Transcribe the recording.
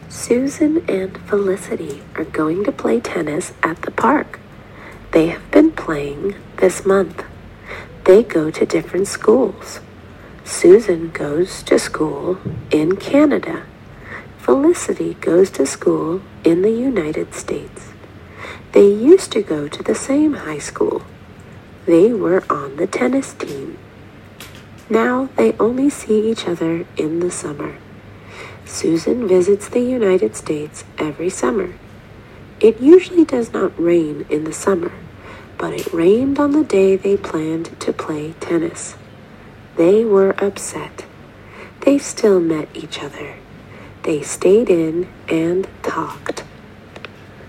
Susan and Felicity are going to play tennis at the park. They have been playing this month. They go to different schools. Susan goes to school in Canada. Felicity goes to school in the United States. They used to go to the same high school. They were on the tennis team. Now they only see each other in the summer. Susan visits the United States every summer. It usually does not rain in the summer, but it rained on the day they planned to play tennis. They were upset. They still met each other. They stayed in and talked.